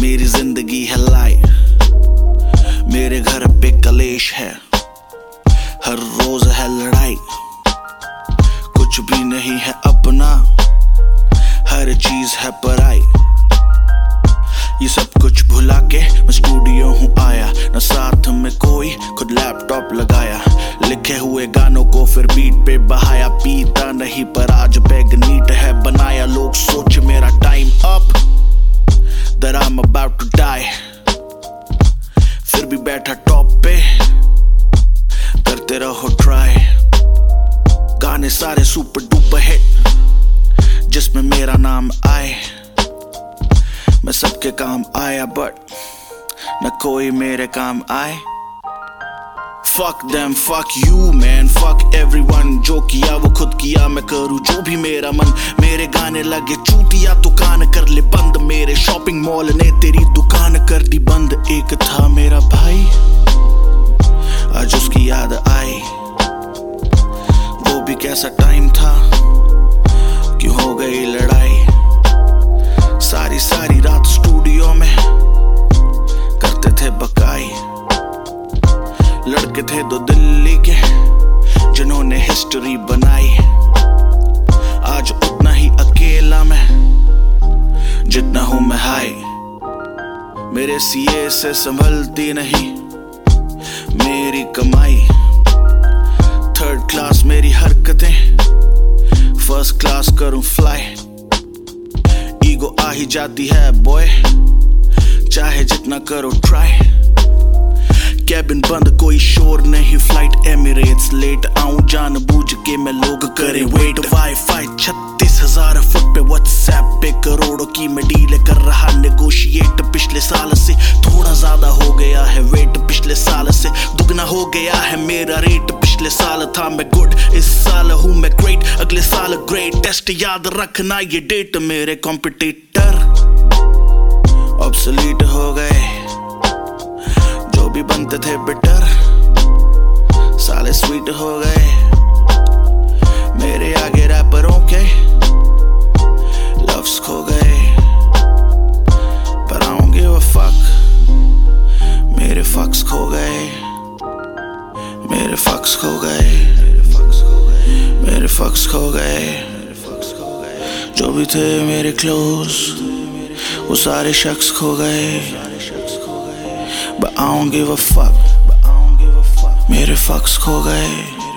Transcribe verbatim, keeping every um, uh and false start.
मेरी जिंदगी है लाइट, मेरे घर पे कलेश है, हर रोज है लड़ाई, कुछ भी नहीं है अपना, हर चीज है पराई। ये सब कुछ भुला के मैं स्टूडियो हूँ आया, न साथ में कोई, खुद लैपटॉप लगाया, लिखे हुए गानों को फिर बीट पे बहाया। पीता नहीं पर आज बैग नीट है बनाया, लोग सोच मेरा time up, that I'm about to die, फिर भी बैठा टॉप पे, करते रहो ट्राई। गाने सारे सुपर डुपर हिट, जिसमें मेरा नाम आए, मैं सबके काम आया बट न कोई मेरे काम आए। Fuck them, fuck you man, fuck everyone, जो किया वो खुद किया, मैं करूँ जो भी मेरा मन। मेरे गाने लगे चूतिया तो कान कर ले बंद, मेरे शॉपिंग मॉल ने तेरी दुकान कर दी बंद। एक था मेरा भाई, आज उसकी याद आई, वो भी कैसा टाइम था, क्यों हो गई लड़ाई। सारी सारी रात स्टूडियो में करते थे बकाई, लड़के थे दो दिल्ली के जिन्होंने हिस्ट्री बनाई। आज उतना ही अकेला मैं जितना हूं मैं हाई, मेरे सीए से संभलती नहीं मेरी कमाई। थर्ड क्लास मेरी हरकतें, फर्स्ट क्लास करूं फ्लाई। ईगो आ ही जाती है बॉय, चाहे जितना करो ट्राई। कैबिन बंद कोई शोर नहीं, फ्लाइट एमिरेट्स लेट आऊं जानबूझ के मैं लोग करे वेट। वाईफाई छत्तीस हजार फुट पे, व्हाट्सएप पे करोड़ों की मैं डील कर रहा नेगोशिएट। पिछले साल से थोड़ा ज्यादा हो गया है वेट, पिछले साल से दुगना हो गया है मेरा रेट। पिछले साल था मैं गुड, इस साल हूं मैं ग्रेट, अगले साल ग्रेट टेस्ट याद रखना ये डेट। मेरे कॉम्पिटिटर ऑब्सोलीट हो गए, जो भी बनते थे बिटर साले स्वीट हो गए। मेरे आगे रैपरों के लफ्ज खो गए, पर I don't give a fuck, मेरे फक्स खो गए, मेरे फक्स खो गए, मेरे फक्स खो गए। जो भी थे मेरे क्लोज वो सारे शख्स खो गए, but I don't give a fuck, मेरे फक्स खो गए।